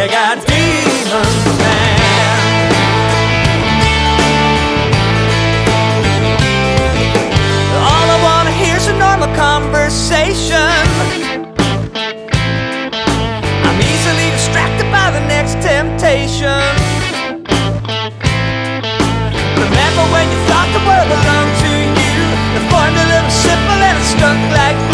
like a demon man. All I wanna hear's a normal conversation. I'm easily distracted by the next temptation. Remember when you thought the world belonged to you? It formed a little simple and it stuck like